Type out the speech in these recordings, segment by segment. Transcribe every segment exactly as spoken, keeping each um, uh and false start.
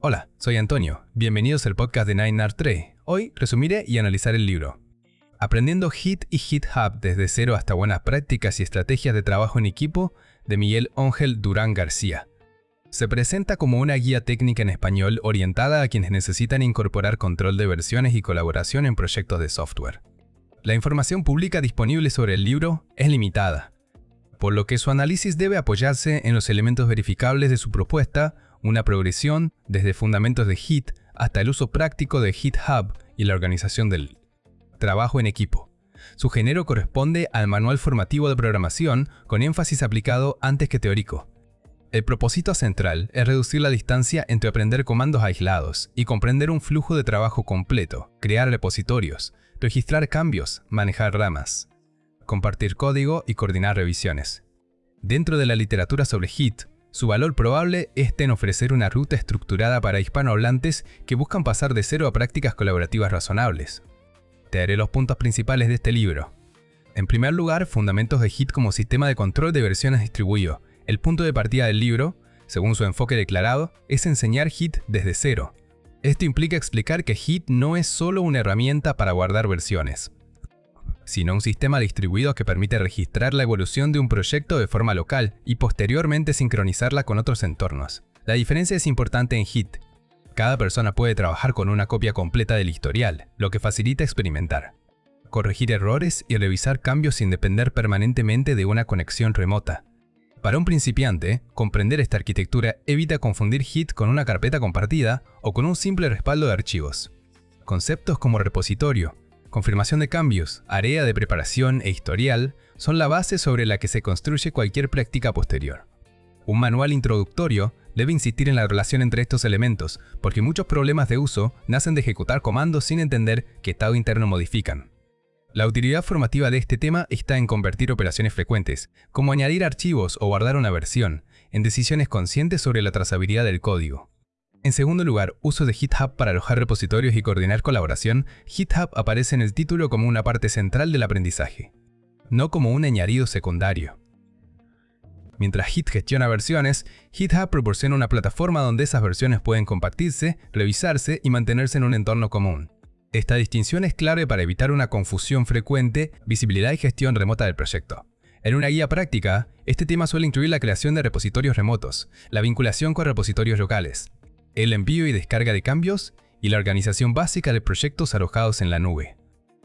Hola, soy Antonio. Bienvenidos al podcast de Nine Art Trade. Hoy resumiré y analizaré el libro Aprendiendo Git y GitHub desde cero hasta buenas prácticas y estrategias de trabajo en equipo de Miguel Ángel Durán García. Se presenta como una guía técnica en español orientada a quienes necesitan incorporar control de versiones y colaboración en proyectos de software. La información pública disponible sobre el libro es limitada, por lo que su análisis debe apoyarse en los elementos verificables de su propuesta, una progresión desde fundamentos de Git hasta el uso práctico de GitHub y la organización del trabajo en equipo. Su género corresponde al manual formativo de programación con énfasis aplicado antes que teórico. El propósito central es reducir la distancia entre aprender comandos aislados y comprender un flujo de trabajo completo, crear repositorios, registrar cambios, manejar ramas, compartir código y coordinar revisiones. Dentro de la literatura sobre Git, su valor probable está en ofrecer una ruta estructurada para hispanohablantes que buscan pasar de cero a prácticas colaborativas razonables. Te daré los puntos principales de este libro. En primer lugar, fundamentos de Git como sistema de control de versiones distribuido. El punto de partida del libro, según su enfoque declarado, es enseñar Git desde cero. Esto implica explicar que Git no es solo una herramienta para guardar versiones, sino un sistema distribuido que permite registrar la evolución de un proyecto de forma local y posteriormente sincronizarla con otros entornos. La diferencia es importante en Git. Cada persona puede trabajar con una copia completa del historial, lo que facilita experimentar, corregir errores y revisar cambios sin depender permanentemente de una conexión remota. Para un principiante, comprender esta arquitectura evita confundir Git con una carpeta compartida o con un simple respaldo de archivos. Conceptos como repositorio, confirmación de cambios, área de preparación e historial son la base sobre la que se construye cualquier práctica posterior. Un manual introductorio debe insistir en la relación entre estos elementos, porque muchos problemas de uso nacen de ejecutar comandos sin entender qué estado interno modifican. La utilidad formativa de este tema está en convertir operaciones frecuentes, como añadir archivos o guardar una versión, en decisiones conscientes sobre la trazabilidad del código. En segundo lugar, uso de GitHub para alojar repositorios y coordinar colaboración. GitHub aparece en el título como una parte central del aprendizaje, no como un añadido secundario. Mientras Git gestiona versiones, GitHub proporciona una plataforma donde esas versiones pueden compartirse, revisarse y mantenerse en un entorno común. Esta distinción es clave para evitar una confusión frecuente, visibilidad y gestión remota del proyecto. En una guía práctica, este tema suele incluir la creación de repositorios remotos, la vinculación con repositorios locales, el envío y descarga de cambios y la organización básica de proyectos alojados en la nube.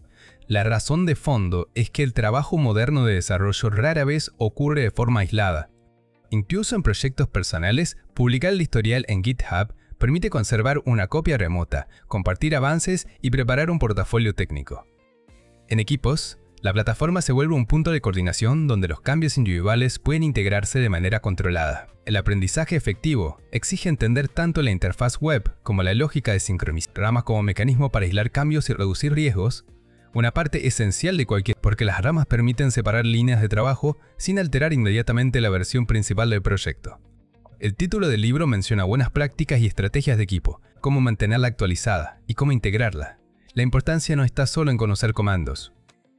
La razón de fondo es que el trabajo moderno de desarrollo rara vez ocurre de forma aislada. Incluso en proyectos personales, publicar el historial en GitHub permite conservar una copia remota, compartir avances y preparar un portafolio técnico. En equipos, la plataforma se vuelve un punto de coordinación donde los cambios individuales pueden integrarse de manera controlada. El aprendizaje efectivo exige entender tanto la interfaz web como la lógica de sincronizar ramas como mecanismo para aislar cambios y reducir riesgos, una parte esencial de cualquier, porque las ramas permiten separar líneas de trabajo sin alterar inmediatamente la versión principal del proyecto. El título del libro menciona buenas prácticas y estrategias de equipo, cómo mantenerla actualizada y cómo integrarla. La importancia no está solo en conocer comandos,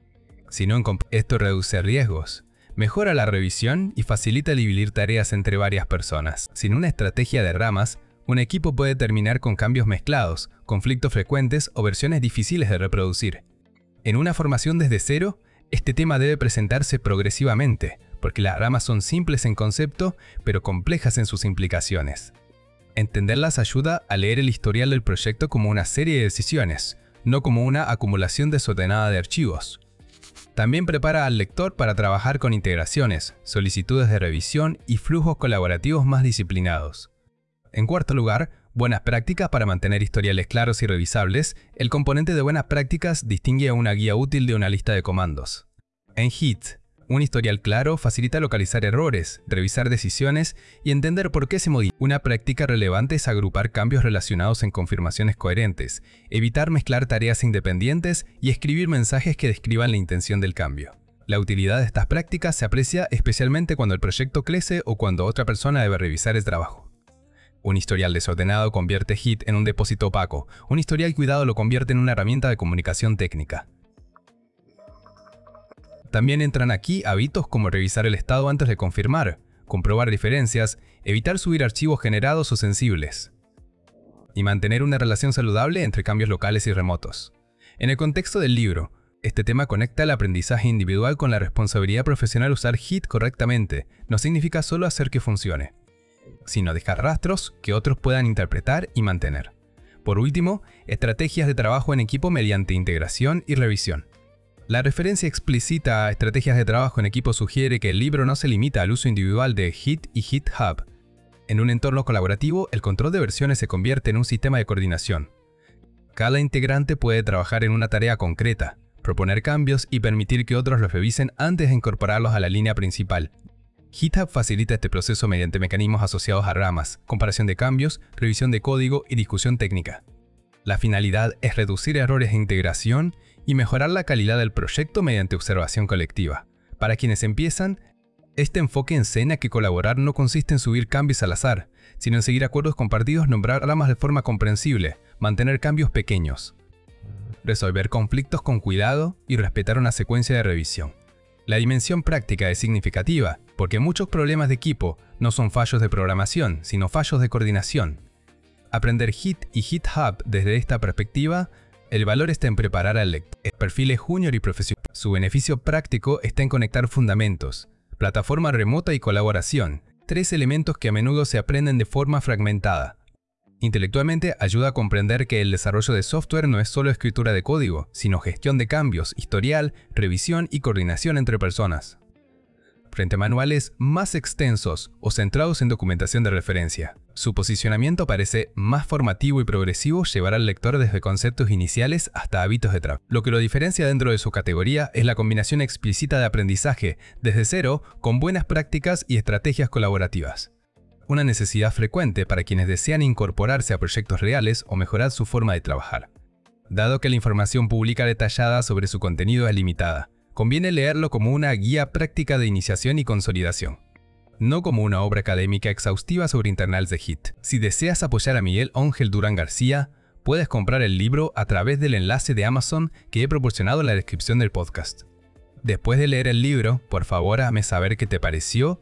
sino en comp- esto reduce riesgos, mejora la revisión y facilita dividir tareas entre varias personas. Sin una estrategia de ramas, un equipo puede terminar con cambios mezclados, conflictos frecuentes o versiones difíciles de reproducir. En una formación desde cero, este tema debe presentarse progresivamente, porque las ramas son simples en concepto, pero complejas en sus implicaciones. Entenderlas ayuda a leer el historial del proyecto como una serie de decisiones, no como una acumulación desordenada de archivos. También prepara al lector para trabajar con integraciones, solicitudes de revisión y flujos colaborativos más disciplinados. En cuarto lugar, buenas prácticas para mantener historiales claros y revisables. El componente de buenas prácticas distingue a una guía útil de una lista de comandos. En Git, un historial claro facilita localizar errores, revisar decisiones y entender por qué se modifica. Una práctica relevante es agrupar cambios relacionados en confirmaciones coherentes, evitar mezclar tareas independientes y escribir mensajes que describan la intención del cambio. La utilidad de estas prácticas se aprecia especialmente cuando el proyecto crece o cuando otra persona debe revisar el trabajo. Un historial desordenado convierte Git en un depósito opaco. Un historial cuidado lo convierte en una herramienta de comunicación técnica. También entran aquí hábitos como revisar el estado antes de confirmar, comprobar diferencias, evitar subir archivos generados o sensibles. y mantener una relación saludable entre cambios locales y remotos. En el contexto del libro, este tema conecta el aprendizaje individual con la responsabilidad profesional. Usar Git correctamente no significa solo hacer que funcione, sino dejar rastros que otros puedan interpretar y mantener. Por último, estrategias de trabajo en equipo mediante integración y revisión. La referencia explícita a estrategias de trabajo en equipo sugiere que el libro no se limita al uso individual de Git y GitHub. En un entorno colaborativo, el control de versiones se convierte en un sistema de coordinación. Cada integrante puede trabajar en una tarea concreta, proponer cambios y permitir que otros los revisen antes de incorporarlos a la línea principal. GitHub facilita este proceso mediante mecanismos asociados a ramas, comparación de cambios, revisión de código y discusión técnica. La finalidad es reducir errores de integración y mejorar la calidad del proyecto mediante observación colectiva. Para quienes empiezan, este enfoque enseña que colaborar no consiste en subir cambios al azar, sino en seguir acuerdos compartidos, nombrar ramas de forma comprensible, mantener cambios pequeños, resolver conflictos con cuidado y respetar una secuencia de revisión. La dimensión práctica es significativa, porque muchos problemas de equipo no son fallos de programación, sino fallos de coordinación. Aprender Git y GitHub desde esta perspectiva, el valor está en preparar al lector. Perfiles junior y profesional. Su beneficio práctico está en conectar fundamentos, plataforma remota y colaboración, tres elementos que a menudo se aprenden de forma fragmentada. Intelectualmente ayuda a comprender que el desarrollo de software no es solo escritura de código, sino gestión de cambios, historial, revisión y coordinación entre personas. Frente a manuales más extensos o centrados en documentación de referencia, su posicionamiento parece más formativo y progresivo, llevar al lector desde conceptos iniciales hasta hábitos de trabajo. Lo que lo diferencia dentro de su categoría es la combinación explícita de aprendizaje desde cero con buenas prácticas y estrategias colaborativas. Una necesidad frecuente para quienes desean incorporarse a proyectos reales o mejorar su forma de trabajar. Dado que la información pública detallada sobre su contenido es limitada, conviene leerlo como una guía práctica de iniciación y consolidación, no como una obra académica exhaustiva sobre internals de Git. Si deseas apoyar a Miguel Ángel Durán García, puedes comprar el libro a través del enlace de Amazon que he proporcionado en la descripción del podcast. Después de leer el libro, por favor hazme saber qué te pareció